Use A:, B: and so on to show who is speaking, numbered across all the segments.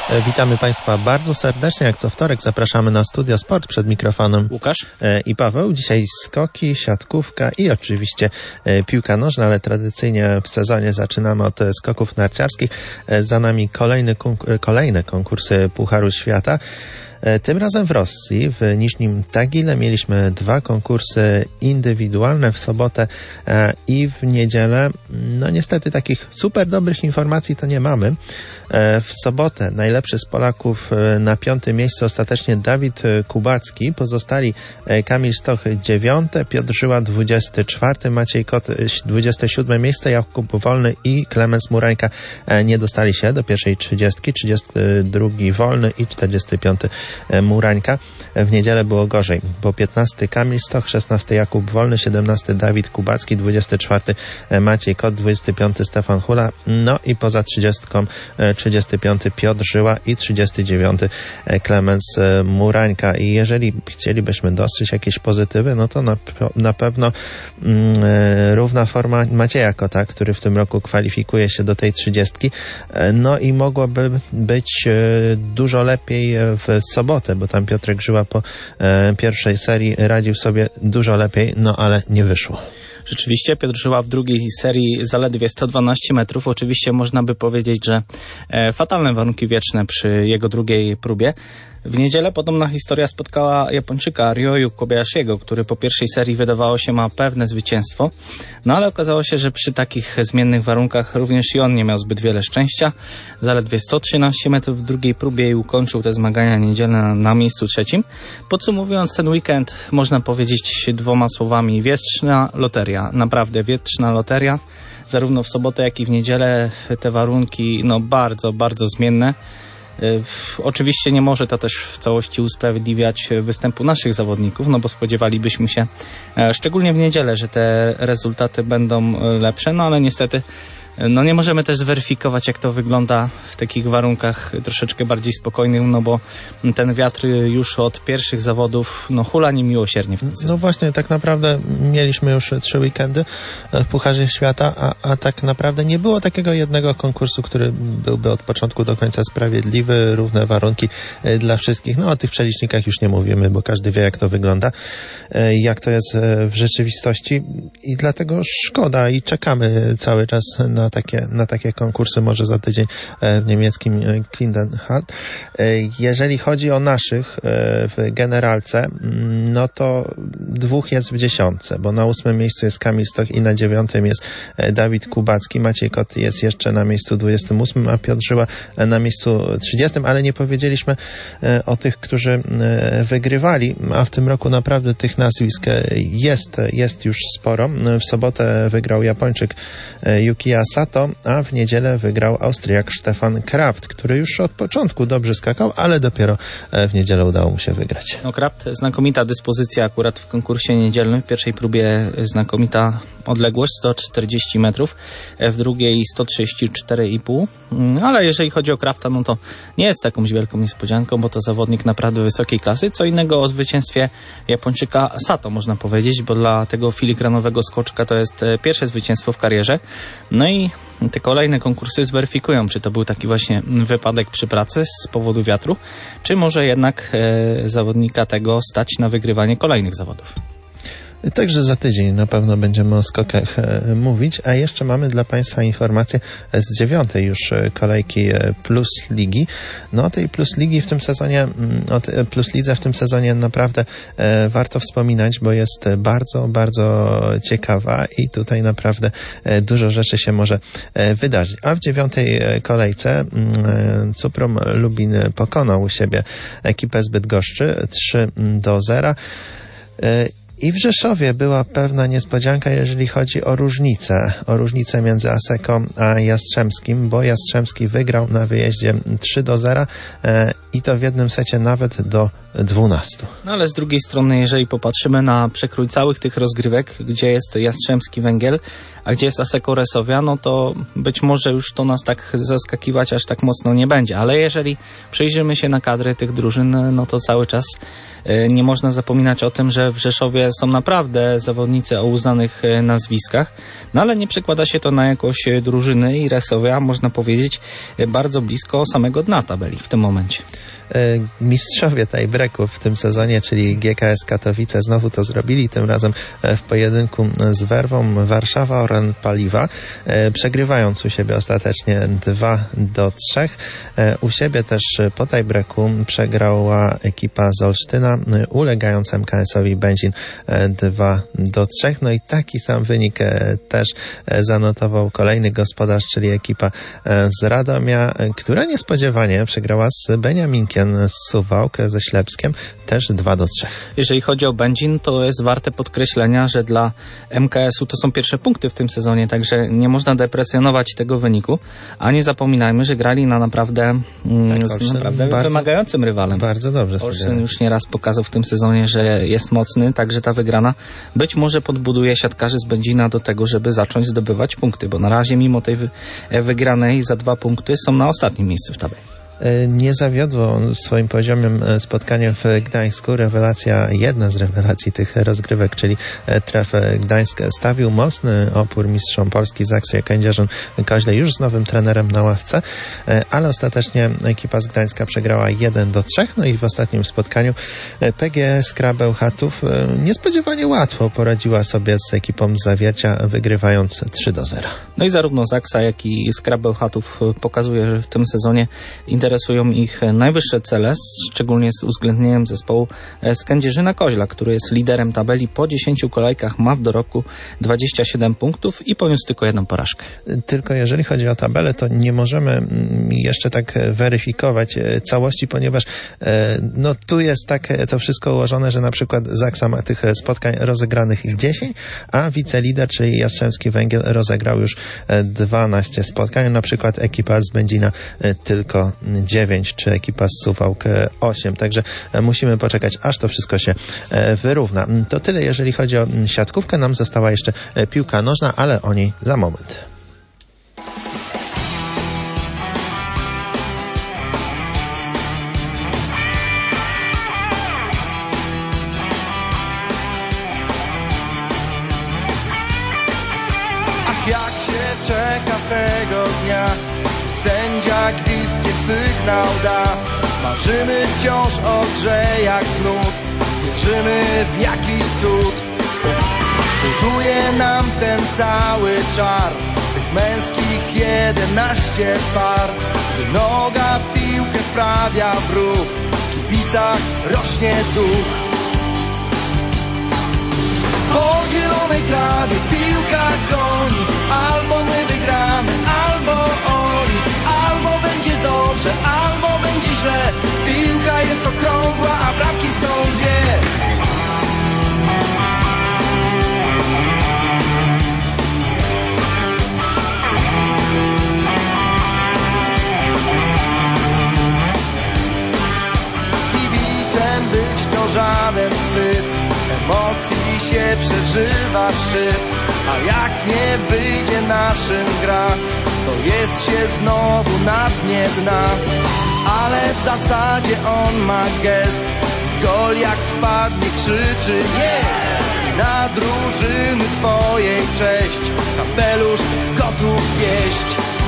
A: Witamy Państwa bardzo serdecznie. Jak co wtorek zapraszamy na Studio Sport, przed mikrofonem
B: Łukasz
A: i Paweł. Dzisiaj skoki, siatkówka i oczywiście piłka nożna, ale tradycyjnie w sezonie zaczynamy od skoków narciarskich. Za nami kolejne konkursy Pucharu Świata. Tym razem w Rosji, w Niżnim Tagile mieliśmy 2 konkursy indywidualne w sobotę i w niedzielę. No niestety takich super dobrych informacji to nie mamy. W sobotę najlepszy z Polaków na 5. miejscu ostatecznie Dawid Kubacki. Pozostali Kamil Stoch 9, Piotr Żyła 24, Maciej Kot 27 miejsce, Jakub Wolny i Klemens Murańka nie dostali się do pierwszej 30, 32 Wolny i 45 Murańka. W niedzielę było gorzej, bo 15 Kamil Stoch, 16 Jakub Wolny, 17 Dawid Kubacki, 24 Maciej Kot, 25 Stefan Hula, no i poza 30 35 Piotr Żyła i 39 Klemens Murańka. I jeżeli chcielibyśmy dostrzec jakieś pozytywy, no to na pewno równa forma Macieja Kota, który w tym roku kwalifikuje się do tej 30. No i mogłoby być dużo lepiej w sobotę, bo tam Piotrek Żyła po pierwszej serii radził sobie dużo lepiej, no ale nie wyszło.
B: Rzeczywiście Piotr Żyła w drugiej serii zaledwie 112 metrów. Oczywiście można by powiedzieć, że fatalne warunki wietrzne przy jego drugiej próbie. W niedzielę podobna historia spotkała Japończyka Ryoyu Kobayashiego, który po pierwszej serii wydawało się ma pewne zwycięstwo. No ale okazało się, że przy takich zmiennych warunkach również i on nie miał zbyt wiele szczęścia. Zaledwie 113 metrów w drugiej próbie i ukończył te zmagania niedzielne na miejscu 3. Podsumowując ten weekend, można powiedzieć 2 słowami: wietrzna loteria. Naprawdę wietrzna loteria. Zarówno w sobotę, jak i w niedzielę te warunki bardzo, bardzo zmienne. Oczywiście nie może to też w całości usprawiedliwiać występu naszych zawodników, no bo spodziewalibyśmy się, szczególnie w niedzielę, że te rezultaty będą lepsze, no ale niestety nie możemy też zweryfikować, jak to wygląda w takich warunkach troszeczkę bardziej spokojnych, no bo ten wiatr już od pierwszych zawodów hula niemiłosiernie w tym sezonie.
A: No właśnie, tak naprawdę mieliśmy już 3 weekendy w Pucharze Świata, a tak naprawdę nie było takiego jednego konkursu, który byłby od początku do końca sprawiedliwy, równe warunki dla wszystkich. No o tych przelicznikach już nie mówimy, bo każdy wie, jak to wygląda, jak to jest w rzeczywistości i dlatego szkoda i czekamy cały czas na takie konkursy, może za tydzień w niemieckim Klingenthal. Jeżeli chodzi o naszych w generalce, no to 2 jest w 10, bo na 8 miejscu jest Kamil Stoch i na 9 jest Dawid Kubacki. Maciej Kot jest jeszcze na miejscu 28, a Piotr Żyła na miejscu 30, ale nie powiedzieliśmy o tych, którzy wygrywali, a w tym roku naprawdę tych nazwisk jest już sporo. W sobotę wygrał Japończyk Yukiya Sato, a w niedzielę wygrał Austriak Stefan Kraft, który już od początku dobrze skakał, ale dopiero w niedzielę udało mu się wygrać.
B: Kraft, znakomita dyspozycja akurat w konkursie niedzielnym. W pierwszej próbie znakomita odległość 140 metrów, w drugiej 134,5. Ale jeżeli chodzi o Krafta, no to nie jest jakąś wielką niespodzianką, bo to zawodnik naprawdę wysokiej klasy. Co innego o zwycięstwie Japończyka Sato, można powiedzieć, bo dla tego filigranowego skoczka to jest pierwsze zwycięstwo w karierze. No i te kolejne konkursy zweryfikują, czy to był taki właśnie wypadek przy pracy z powodu wiatru, czy może jednak zawodnika tego stać na wygrywanie kolejnych zawodów.
A: Także za tydzień na pewno będziemy o skokach mówić, a jeszcze mamy dla Państwa informację z 9. już kolejki Plus Ligi. No o tej Plus Ligi w tym sezonie, o Plus Lidze w tym sezonie naprawdę warto wspominać, bo jest bardzo, bardzo ciekawa i tutaj naprawdę dużo rzeczy się może wydarzyć. A w 9. kolejce Cuprum Lubin pokonał u siebie ekipę z Bydgoszczy 3-0. I w Rzeszowie była pewna niespodzianka, jeżeli chodzi o różnicę między Asseco a Jastrzębskim, bo Jastrzębski wygrał na wyjeździe 3-0 i to w jednym secie nawet do 12.
B: No ale z drugiej strony, jeżeli popatrzymy na przekrój całych tych rozgrywek, gdzie jest Jastrzębski Węgiel, a gdzie jest Asseco Resowia, no to być może już to nas tak zaskakiwać aż tak mocno nie będzie, ale jeżeli przyjrzymy się na kadry tych drużyn, no to cały czas Nie można zapominać o tym, że w Rzeszowie są naprawdę zawodnicy o uznanych nazwiskach, no ale nie przekłada się to na jakość drużyny i Resowia, można powiedzieć, bardzo blisko samego dna tabeli w tym momencie.
A: Mistrzowie tiebreaków w tym sezonie, czyli GKS Katowice, znowu to zrobili, tym razem w pojedynku z Werwą Warszawa Oran Paliwa, przegrywając u siebie ostatecznie 2-3. U siebie też po tiebreaku przegrała ekipa z Olsztyna, ulegając MKS-owi Będzin 2-3. No i taki sam wynik też zanotował kolejny gospodarz, czyli ekipa z Radomia, która niespodziewanie przegrała z Beniaminkiem z Suwałk, ze Ślepskiem, też 2-3.
B: Jeżeli chodzi o Będzin, to jest warte podkreślenia, że dla MKS-u to są pierwsze punkty w tym sezonie, także nie można depresjonować tego wyniku, a nie zapominajmy, że grali na naprawdę, z naprawdę wymagającym rywalem.
A: Bardzo dobrze.
B: Olsztyn już nieraz pokazał w tym sezonie, że jest mocny, także ta wygrana być może podbuduje siatkarzy z Będzina do tego, żeby zacząć zdobywać punkty, bo na razie mimo tej wygranej za 2 punkty są na ostatnim miejscu w tabeli.
A: Nie zawiodło swoim poziomem spotkanie w Gdańsku. Jedna z rewelacji tych rozgrywek, czyli Tref Gdańsk, stawił mocny opór mistrzom Polski Zaksy Kędzierzyn-Koźle już z nowym trenerem na ławce, ale ostatecznie ekipa z Gdańska przegrała 1-3. No i w ostatnim spotkaniu PGS Krabełchatów niespodziewanie łatwo poradziła sobie z ekipą z Zawiercia, wygrywając 3-0.
B: No i zarówno Zaksa, jak i Krabełchatów pokazuje, że w tym sezonie interesują ich najwyższe cele, szczególnie z uwzględnieniem zespołu z Kędzierzyna-Koźla, który jest liderem tabeli. Po 10 kolejkach ma w dorobku 27 punktów i poniósł tylko 1 porażkę.
A: Tylko jeżeli chodzi o tabelę, to nie możemy jeszcze tak weryfikować całości, ponieważ no tu jest tak to wszystko ułożone, że na przykład Zaksa ma tych spotkań rozegranych 10, a wicelider, czyli Jastrzębski Węgiel, rozegrał już 12 spotkań, na przykład ekipa z Będzina tylko 9, czy ekipa z Suwałk 8. Także musimy poczekać, aż to wszystko się wyrówna. To tyle, jeżeli chodzi o siatkówkę. Nam została jeszcze piłka nożna, ale o niej za moment.
C: Ach, jak się czeka tego dnia, sędzia gwizdnie sygnał da. Marzymy wciąż o grze jak znów, wierzymy w jakiś cud. Buduje nam ten cały czar, tych męskich 11 par. Gdy noga piłkę wprawia w ruch, w kibicach rośnie duch. Po zielonej trawie piłka goni, albo my wygramy, albo oni. Albo będzie dobrze, albo będzie źle. Piłka jest okrągła, a bramki są 2. Kibicem być to żaden wstyd, emocji się przeżywa szczyt. A jak nie wyjdzie naszym gra, to jest się znowu na dnie dna. Ale w zasadzie on ma gest, gol jak wpadnie krzyczy jest. Na drużyny swojej cześć, kapelusz gotów wieść.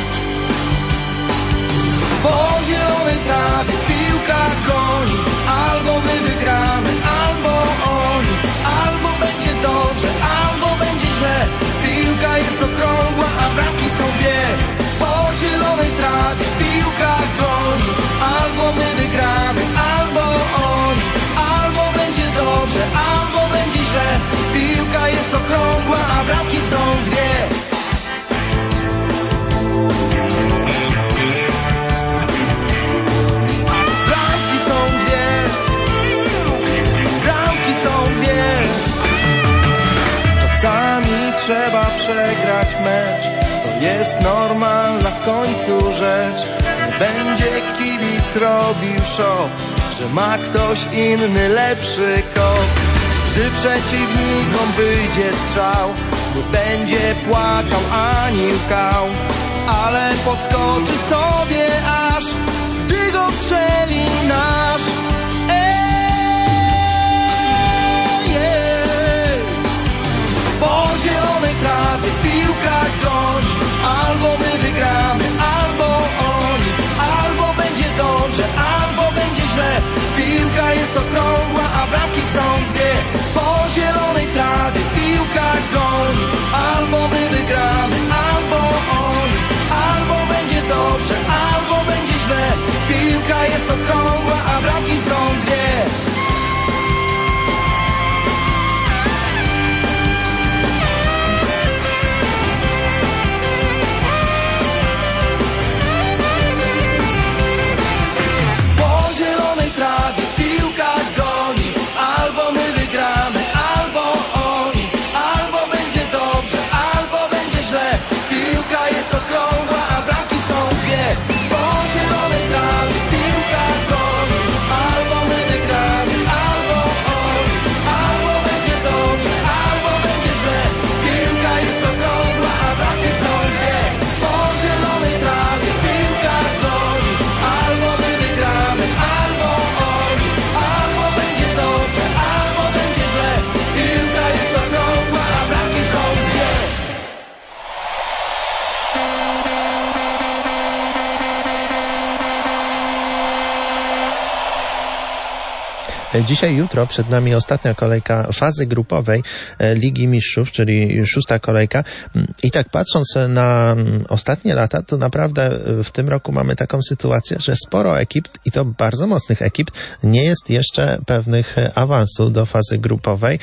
C: Po zielonej trawie piłka goni, albo my wygramy, albo oni. Albo będzie dobrze, albo będzie źle. Piłka jest okrągła, a bramki są 2. Po zielonej trawie piłka goni, albo my wygramy, albo oni. Albo będzie dobrze, albo będzie źle. Piłka jest okrągła, a bramki są 2. Czasami trzeba przegrać mecz, to jest normalna w końcu rzecz. Nie będzie kibic robił show, że ma ktoś inny lepszy kop. Gdy przeciwnikom wyjdzie strzał, nie będzie płakał ani łkał, ale podskoczy sobie aż, gdy go strzeli nasz. bramki są dwie. Po zielonej trawie piłka goni. Albo my wygramy, albo oni. Albo będzie dobrze, albo będzie źle. Piłka jest okrągła, a bramki są dwie.
A: Dzisiaj, jutro przed nami ostatnia kolejka fazy grupowej Ligi Mistrzów, czyli 6. kolejka. I tak patrząc na ostatnie lata, to naprawdę w tym roku mamy taką sytuację, że sporo ekip, i to bardzo mocnych ekip, nie jest jeszcze pewnych awansu do fazy grupowej.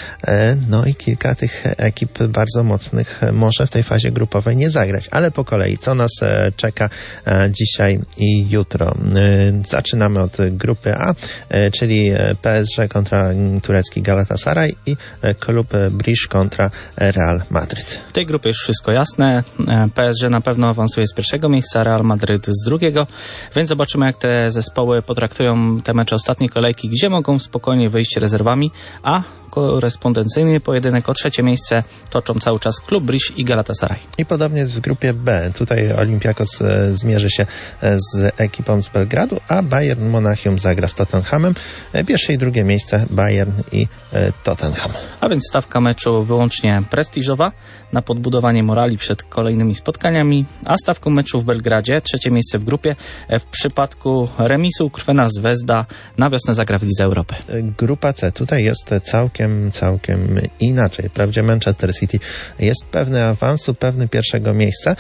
A: No i kilka tych ekip bardzo mocnych może w tej fazie grupowej nie zagrać. Ale po kolei, co nas czeka dzisiaj i jutro? Zaczynamy od grupy A, czyli PSG kontra turecki Galatasaray i klub Bruges kontra Real Madryt.
B: W tej grupie już wszystko jasne. PSG na pewno awansuje z pierwszego miejsca, Real Madryt z drugiego, więc zobaczymy, jak te zespoły potraktują te mecze ostatniej kolejki, gdzie mogą spokojnie wyjść rezerwami, a korespondencyjny pojedynek o trzecie miejsce toczą cały czas klub Bruges i Galatasaray.
A: I podobnie jest w grupie B. Tutaj Olympiakos zmierzy się z ekipą z Belgradu, a Bayern Monachium zagra z Tottenhamem. Pierwsze i drugie miejsce Bayern i Tottenham.
B: A więc stawka meczu wyłącznie prestiżowa, na podbudowanie morali przed kolejnymi spotkaniami, a stawką meczu w Belgradzie, trzecie miejsce w grupie, w przypadku remisu Crvena Zvezda na wiosnę zagra w Lidze Europy.
A: Grupa C. Tutaj jest całkiem inaczej. Wprawdzie Manchester City jest pewny awansu, pewny pierwszego miejsca,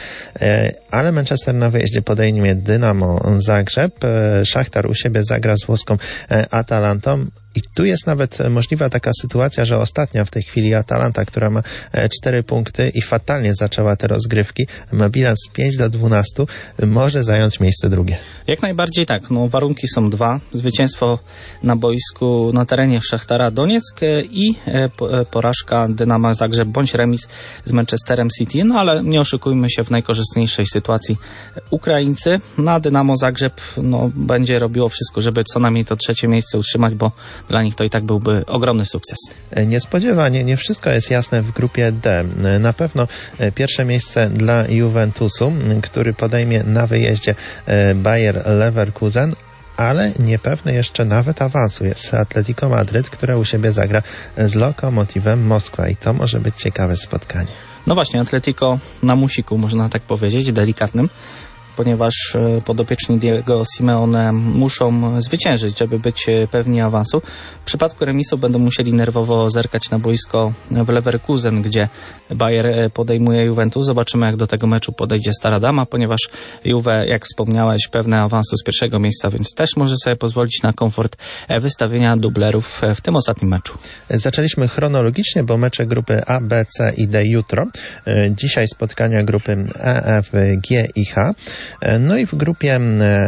A: ale Manchester na wyjeździe podejmie Dynamo Zagrzeb, Szachtar u siebie zagra z włoską Atalantą. I tu jest nawet możliwa taka sytuacja, że ostatnia w tej chwili Atalanta, która ma 4 punkty i fatalnie zaczęła te rozgrywki, ma bilans 5-12, może zająć miejsce drugie.
B: Jak najbardziej tak. No, warunki są dwa. Zwycięstwo na boisku, na terenie Szachtara Donieck i porażka Dynama Zagrzeb bądź remis z Manchesterem City. No ale nie oszukujmy się, w najkorzystniejszej sytuacji Ukraińcy. Na Dynamo Zagrzeb będzie robiło wszystko, żeby co najmniej to trzecie miejsce utrzymać, bo dla nich to i tak byłby ogromny sukces.
A: Niespodziewanie, nie wszystko jest jasne w grupie D. Na pewno pierwsze miejsce dla Juventusu, który podejmie na wyjeździe Bayer Leverkusen, ale niepewny jeszcze nawet awansu jest Atletico Madryt, które u siebie zagra z Lokomotivem Moskwa i to może być ciekawe spotkanie.
B: No właśnie, Atletico na musiku, można tak powiedzieć, delikatnym, ponieważ podopieczni Diego Simeone muszą zwyciężyć, żeby być pewni awansu. W przypadku remisu będą musieli nerwowo zerkać na boisko w Leverkusen, gdzie Bayer podejmuje Juventus. Zobaczymy, jak do tego meczu podejdzie Stara Dama, ponieważ Juve, jak wspomniałeś, pewne awansu z pierwszego miejsca, więc też może sobie pozwolić na komfort wystawienia dublerów w tym ostatnim meczu.
A: Zaczęliśmy chronologicznie, bo mecze grupy A, B, C i D jutro. Dzisiaj spotkania grupy E, F, G i H. No i w grupie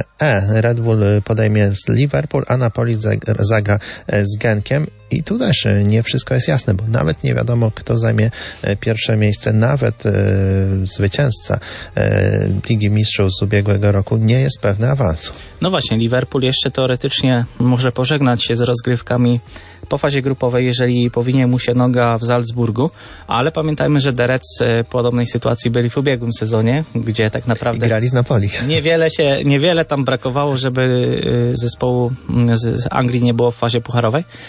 A: E Red Bull podejmie z Liverpool, a Napoli zagra z Genkiem. I tu też nie wszystko jest jasne, bo nawet nie wiadomo, kto zajmie pierwsze miejsce. Nawet zwycięzca Ligi Mistrzów z ubiegłego roku nie jest pewny awansu.
B: No właśnie, Liverpool jeszcze teoretycznie może pożegnać się z rozgrywkami po fazie grupowej, jeżeli powinie mu się noga w Salzburgu, ale pamiętajmy, że The Reds w podobnej sytuacji byli w ubiegłym sezonie, gdzie tak naprawdę
A: i grali z Napoli.
B: Niewiele tam brakowało, żeby zespołu z Anglii nie było w fazie pucharowej. Jak się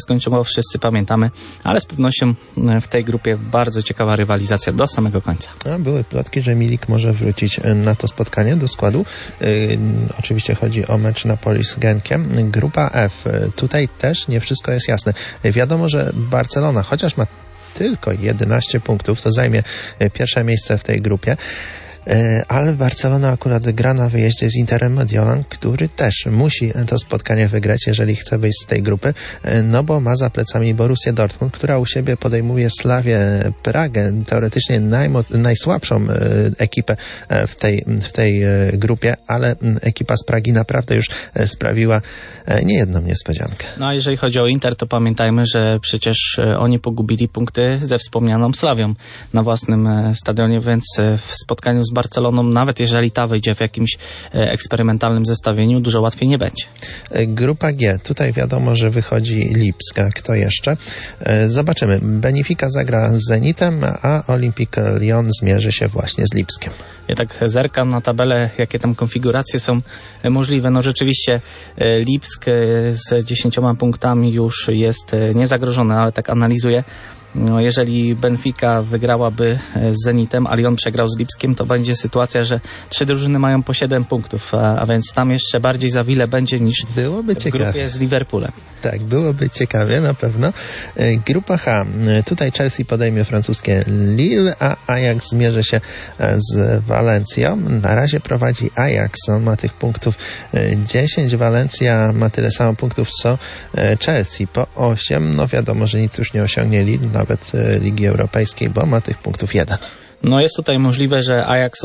B: skończyło, wszyscy pamiętamy, ale z pewnością w tej grupie bardzo ciekawa rywalizacja do samego końca.
A: A były plotki, że Milik może wrócić na to spotkanie do składu. Oczywiście chodzi o mecz Napoli z Genkiem. Grupa F. Tutaj też nie wszystko jest jasne. Wiadomo, że Barcelona, chociaż ma tylko 11 punktów, to zajmie pierwsze miejsce w tej grupie. Ale Barcelona akurat gra na wyjeździe z Interem Mediolan, który też musi to spotkanie wygrać, jeżeli chce wyjść z tej grupy, no bo ma za plecami Borussię Dortmund, która u siebie podejmuje Slavię Pragę, teoretycznie najsłabszą ekipę w tej grupie, ale ekipa z Pragi naprawdę już sprawiła niejedną niespodziankę.
B: No a jeżeli chodzi o Inter, to pamiętajmy, że przecież oni pogubili punkty ze wspomnianą Slawią na własnym stadionie, więc w spotkaniu z Barceloną, nawet jeżeli ta wyjdzie w jakimś eksperymentalnym zestawieniu, dużo łatwiej nie będzie.
A: Grupa G. Tutaj wiadomo, że wychodzi Lipska. Kto jeszcze? Zobaczymy. Benfica zagra z Zenitem, a Olympique Lyon zmierzy się właśnie z Lipskiem.
B: Ja tak zerkam na tabelę, jakie tam konfiguracje są możliwe. No rzeczywiście Lipsk z 10 punktami już jest niezagrożony, ale tak analizuję. No, jeżeli Benfica wygrałaby z Zenitem, a Lyon przegrał z Lipskiem, to będzie sytuacja, że 3 drużyny mają po 7 punktów, a więc tam jeszcze bardziej za wiele będzie niż
A: byłoby
B: w grupie z Liverpoolem.
A: Tak, byłoby ciekawie, na pewno. Grupa H. Tutaj Chelsea podejmie francuskie Lille, a Ajax zmierzy się z Walencją. Na razie prowadzi Ajax, on ma tych punktów 10, Walencja ma tyle samo punktów co Chelsea, po 8. No wiadomo, że nic już nie osiągnie Lille, nawet Ligi Europejskiej, bo ma tych punktów 1.
B: No jest tutaj możliwe, że Ajax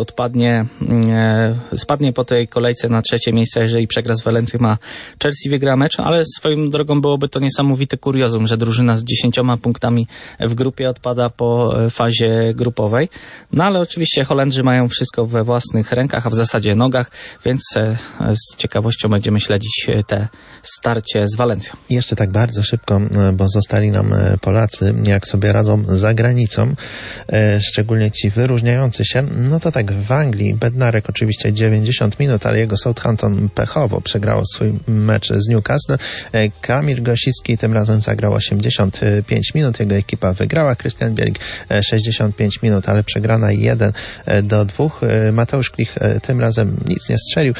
B: spadnie po tej kolejce na 3. miejsce, jeżeli przegra z Walencją, a Chelsea wygra mecz, ale swoją drogą byłoby to niesamowite kuriozum, że drużyna z 10 punktami w grupie odpada po fazie grupowej. No ale oczywiście Holendrzy mają wszystko we własnych rękach, a w zasadzie nogach, więc z ciekawością będziemy śledzić te starcie z Walencją.
A: I jeszcze tak bardzo szybko, bo zostali nam Polacy, jak sobie radzą za granicą, szczególnie ci wyróżniający się, no to tak w Anglii Bednarek oczywiście 90 minut, ale jego Southampton pechowo przegrało swój mecz z Newcastle. Kamil Grosicki tym razem zagrał 85 minut, jego ekipa wygrała. Krystian Bielik 65 minut, ale przegrana 1-2. Mateusz Klich tym razem nic nie strzelił,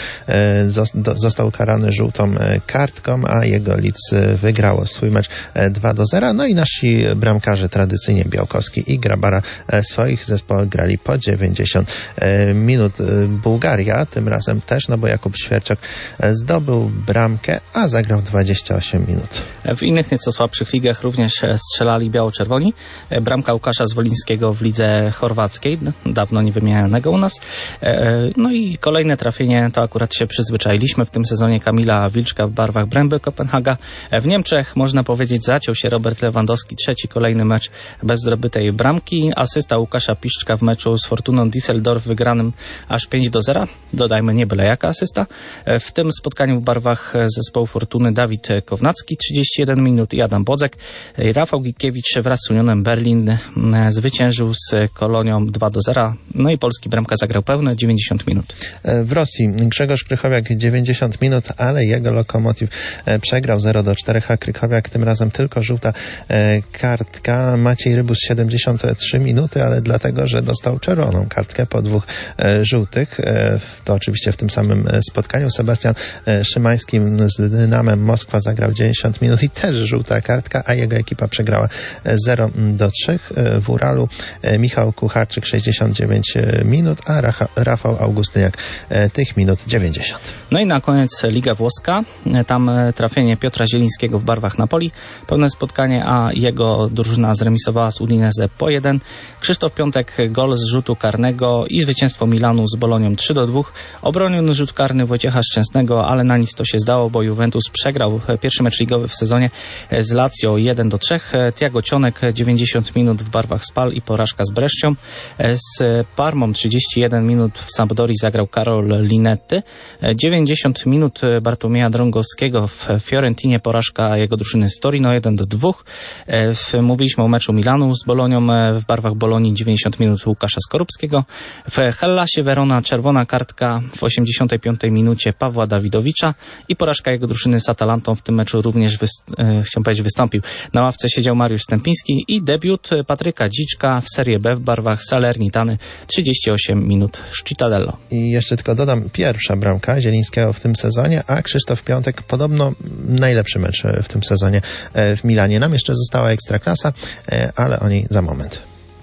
A: został karany żółtą kartką, a jego Leeds wygrało swój mecz 2-0. No i nasi bramkarze tradycyjnie Białkowski i Grabara swoich zespołów grali po 90 minut. Bułgaria tym razem też, no bo Jakub Świerczak zdobył bramkę, a zagrał 28 minut.
B: W innych nieco słabszych ligach również strzelali biało-czerwoni. Bramka Łukasza Zwolińskiego w lidze chorwackiej, dawno nie wymienianego u nas. No i kolejne trafienie, to akurat się przyzwyczailiśmy w tym sezonie, Kamila Wilczka w barwach Bręby Kopenhaga. W Niemczech, można powiedzieć, zaciął się Robert Lewandowski, 3. kolejny mecz bez zdobytej bramki. Asysta Łukasza Piszczka w meczu z Fortuną Düsseldorf wygranym aż 5-0. Dodajmy, nie byle jaka asysta. W tym spotkaniu w barwach zespołu Fortuny Dawid Kownacki 31 minut i Adam Bodzek. Rafał Gikiewicz wraz z Unionem Berlin zwyciężył z Kolonią 2-0. No i polski bramka zagrał pełne 90 minut.
A: W Rosji Grzegorz Krychowiak 90 minut, ale jego Lokomotiv przegrał 0-4, a Krychowiak tym razem tylko żółta kartka. Maciej Rybus 73 minuty, ale dlatego, że dostał czerwoną kartkę po 2 żółtych. To oczywiście w tym samym spotkaniu. Sebastian Szymański z Dynamem Moskwa zagrał 90 minut i też żółta kartka, a jego ekipa przegrała 0-3. W Uralu Michał Kucharczyk 69 minut, a Rafał Augustyniak tych minut 90.
B: No i na koniec Liga Włoska. Tam trafienie Piotra Zielińskiego w barwach Napoli. Pełne spotkanie, a jego drużyna zremisowała z Udinese po 1. Krzysztof Piątek gol z rzutu karnego i zwycięstwo Milanu z Bolonią 3-2. Obroniony rzut karny Wojciecha Szczęsnego, ale na nic to się zdało, bo Juventus przegrał pierwszy mecz ligowy w sezonie z Lazio 1-3. Thiago Cionek 90 minut w barwach Spal i porażka z Brescią. Z Parmą 31 minut w Sampdorii zagrał Karol Linetty. 90 minut Bartłomieja Drągowskiego w Fiorentinie, porażka jego drużyny z Torino 1-2. Mówiliśmy o meczu Milanu z Bolonią w barwach Bolonii 90 minut minut Łukasza Skorupskiego. W Hellasie Verona czerwona kartka w 85 minucie Pawła Dawidowicza i porażka jego drużyny z Atalantą w tym meczu również wystąpił. Na ławce siedział Mariusz Stępiński i debiut Patryka Dziczka w Serie B w barwach Salernitany 38 minut Cittadello.
A: I jeszcze tylko dodam, pierwsza bramka Zielińskiego w tym sezonie, a Krzysztof Piątek podobno najlepszy mecz w tym sezonie w Milanie. Nam jeszcze została Ekstraklasa, ale o niej za moment.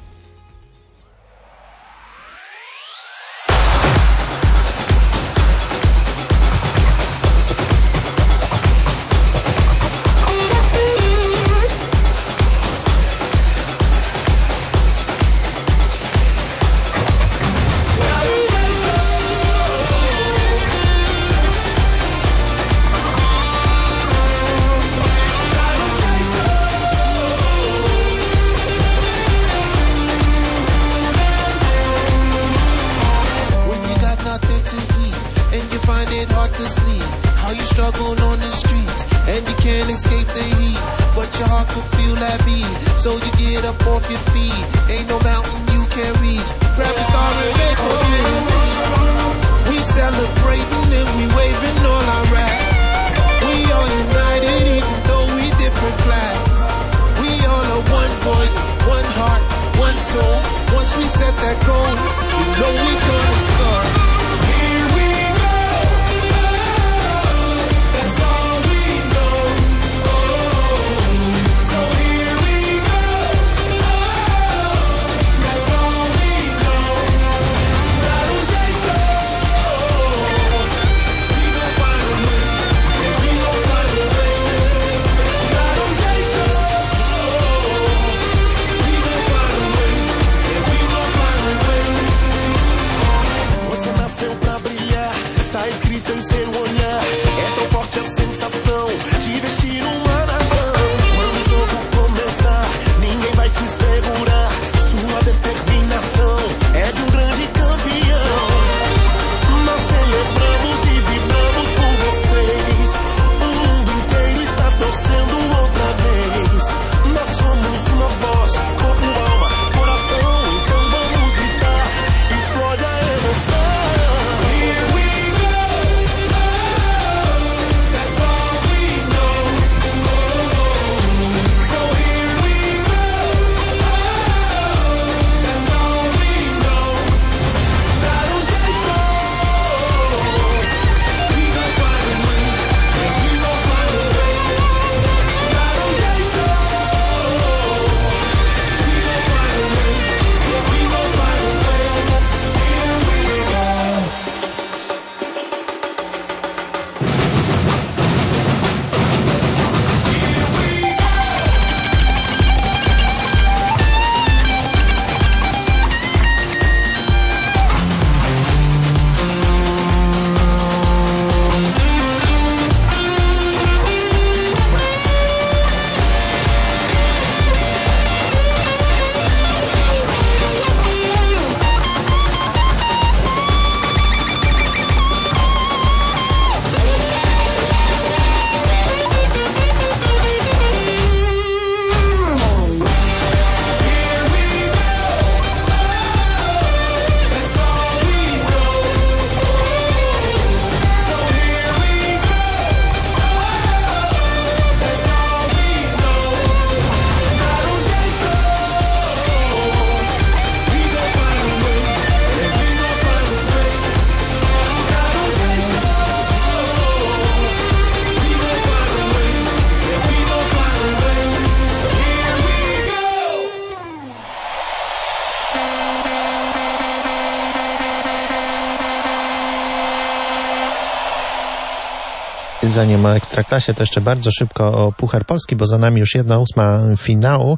A: Zanim o Ekstraklasie, to jeszcze bardzo szybko o Puchar Polski, bo za nami już 1/8 finału,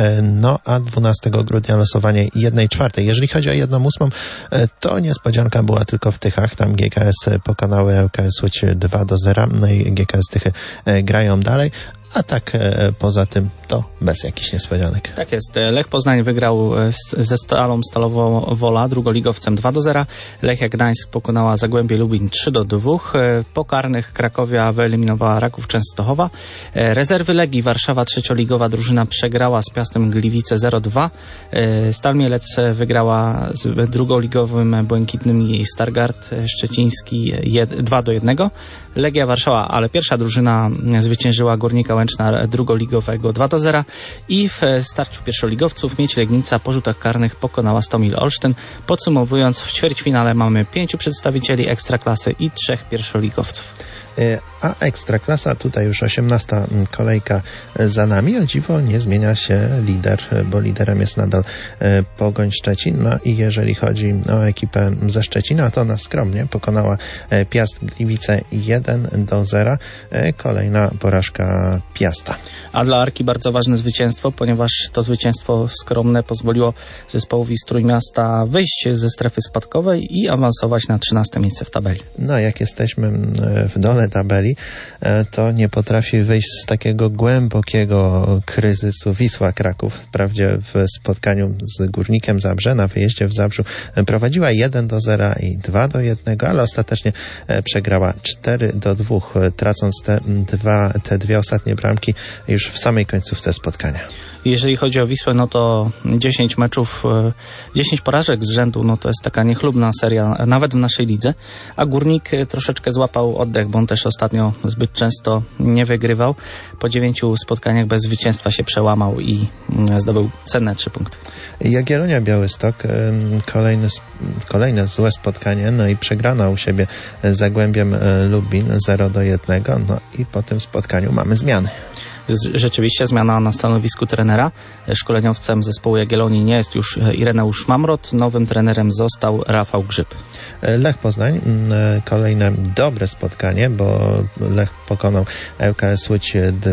A: no a 12 grudnia losowanie 1/4. Jeżeli chodzi o 1/8, to niespodzianka była tylko w Tychach. Tam GKS pokonały ŁKS Łódź 2-0, no i GKS Tychy grają dalej. a tak poza tym to bez jakichś niespodzianek.
B: Tak jest. Lech Poznań wygrał ze Stalą Stalowo-Wola, drugoligowcem 2-0. Lechia Gdańsk pokonała Zagłębie Lubin 3-2. Po karnych Krakowia wyeliminowała Raków Częstochowa. Rezerwy Legii Warszawa, trzecioligowa drużyna, przegrała z Piastem Gliwice 0-2. Stal Mielec wygrała z drugoligowym Błękitnym Stargard Szczeciński 2-1. Legia Warszawa, ale pierwsza drużyna, zwyciężyła Górnika Łęczna drugoligowego 2-0 i w starciu pierwszoligowców Miedź Legnica po rzutach karnych pokonała Stomil Olsztyn. Podsumowując, w ćwierćfinale mamy 5 przedstawicieli Ekstraklasy i 3 pierwszoligowców.
A: A Ekstraklasa, tutaj już 18. kolejka za nami. O dziwo nie zmienia się lider, bo liderem jest nadal Pogoń Szczecin. No i jeżeli chodzi o ekipę ze Szczecina, to ona skromnie pokonała Piast Gliwice 1-0. Kolejna porażka Piasta.
B: A dla Arki bardzo ważne zwycięstwo, ponieważ to zwycięstwo skromne pozwoliło zespołowi z Trójmiasta wyjść ze strefy spadkowej i awansować na 13. miejsce w tabeli.
A: No, jak jesteśmy w dole tabeli, to nie potrafi wyjść z takiego głębokiego kryzysu Wisła Kraków. Wprawdzie w spotkaniu z Górnikiem Zabrze na wyjeździe w Zabrzu prowadziła 1-0 i 2-1, ale ostatecznie przegrała 4-2, tracąc te dwie ostatnie bramki już w samej końcówce spotkania.
B: Jeżeli chodzi o Wisłę, no to 10 meczów, 10 porażek z rzędu, no to jest taka niechlubna seria, nawet w naszej lidze. A Górnik troszeczkę złapał oddech, bo on też ostatnio zbyt często nie wygrywał. Po 9 spotkaniach bez zwycięstwa się przełamał i zdobył cenne 3 punkty.
A: Jagiellonia Białystok, kolejne złe spotkanie, no i przegrana u siebie z Zagłębiem Lubin 0-1, no i po tym spotkaniu mamy zmiany.
B: Rzeczywiście zmiana na stanowisku trenera. Szkoleniowcem zespołu Jagiellonii nie jest już Ireneusz Mamrot. Nowym trenerem został Rafał Grzyb.
A: Lech Poznań, kolejne dobre spotkanie, bo Lech pokonał ŁKS Łódź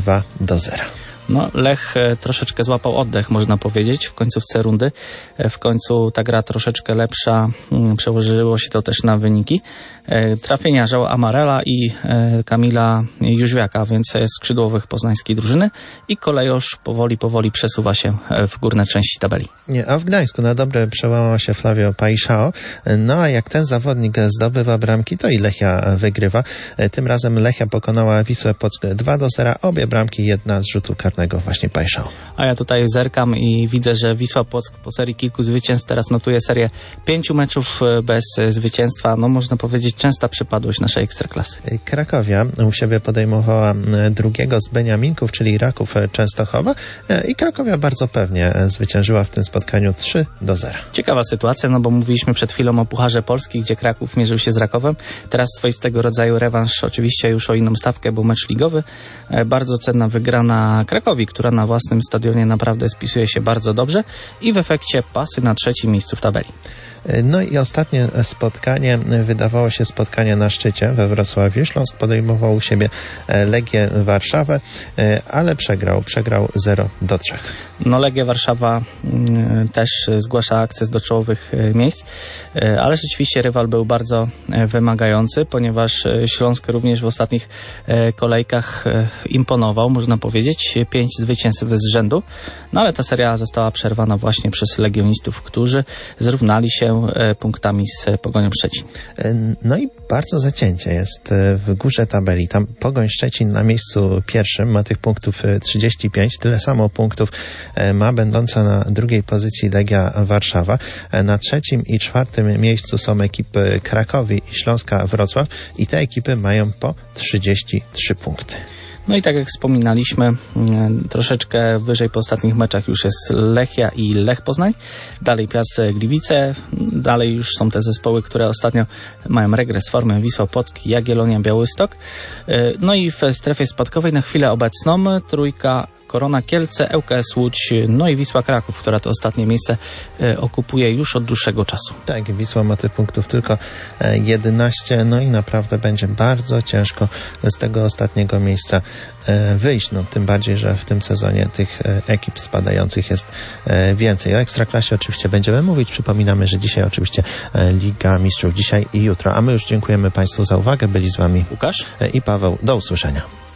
A: 2-0.
B: No, Lech troszeczkę złapał oddech, można powiedzieć, w końcówce rundy. W końcu ta gra troszeczkę lepsza, przełożyło się to też na wyniki. Trafienia João Amarela i Kamila Jóźwiaka, więc skrzydłowych poznańskiej drużyny, i Kolejosz powoli przesuwa się w górne części tabeli.
A: A w Gdańsku na dobre przełamał się Flavio Paixão. No a jak ten zawodnik zdobywa bramki, to i Lechia wygrywa. Tym razem Lechia pokonała Wisłę Płock 2-0, obie bramki, jedna z rzutu karnego właśnie Paixão.
B: A ja tutaj zerkam i widzę, że Wisła Płock po serii kilku zwycięstw teraz notuje serię 5 meczów bez zwycięstwa. No, można powiedzieć, częsta przypadłość naszej Ekstraklasy.
A: Krakowia u siebie podejmowała drugiego z Beniaminków, czyli Raków Częstochowa, i Krakowia bardzo pewnie zwyciężyła w tym spotkaniu 3-0.
B: Ciekawa sytuacja, no bo mówiliśmy przed chwilą o Pucharze Polski, gdzie Kraków mierzył się z Rakowem. Teraz swoistego rodzaju rewanż, oczywiście już o inną stawkę, bo mecz ligowy. Bardzo cenna wygrana Krakowi, która na własnym stadionie naprawdę spisuje się bardzo dobrze i w efekcie pasy na 3. miejscu w tabeli.
A: No i ostatnie spotkanie wydawało się spotkanie na szczycie we Wrocławiu. Śląsk podejmował u siebie Legię Warszawę, ale przegrał 0-3.
B: No, Legia Warszawa też zgłasza akces do czołowych miejsc, ale rzeczywiście rywal był bardzo wymagający, ponieważ Śląsk również w ostatnich kolejkach imponował, można powiedzieć. 5 zwycięstw z rzędu, no ale ta seria została przerwana właśnie przez legionistów, którzy zrównali się punktami z Pogonią Szczecin.
A: No i bardzo zacięcie jest w górze tabeli. Tam Pogoń Szczecin na miejscu pierwszym ma tych punktów 35, tyle samo punktów ma będąca na drugiej pozycji Legia Warszawa. Na 3. i 4. miejscu są ekipy Krakowi i Śląska Wrocław i te ekipy mają po 33 punkty.
B: No i tak jak wspominaliśmy, troszeczkę wyżej po ostatnich meczach już jest Lechia i Lech Poznań. Dalej Piast Gliwice. Dalej już są te zespoły, które ostatnio mają regres formy: Wisła Płock, Jagiellonia, Białystok. No i w strefie spadkowej na chwilę obecną trójka Korona Kielce, ŁKS Łódź, no i Wisła Kraków, która to ostatnie miejsce okupuje już od dłuższego czasu.
A: Tak, Wisła ma tych punktów tylko 11, no i naprawdę będzie bardzo ciężko z tego ostatniego miejsca wyjść, no tym bardziej, że w tym sezonie tych ekip spadających jest więcej. O Ekstraklasie oczywiście będziemy mówić. Przypominamy, że dzisiaj oczywiście Liga Mistrzów, dzisiaj i jutro, a my już dziękujemy Państwu za uwagę. Byli z Wami
B: Łukasz
A: i Paweł. Do usłyszenia.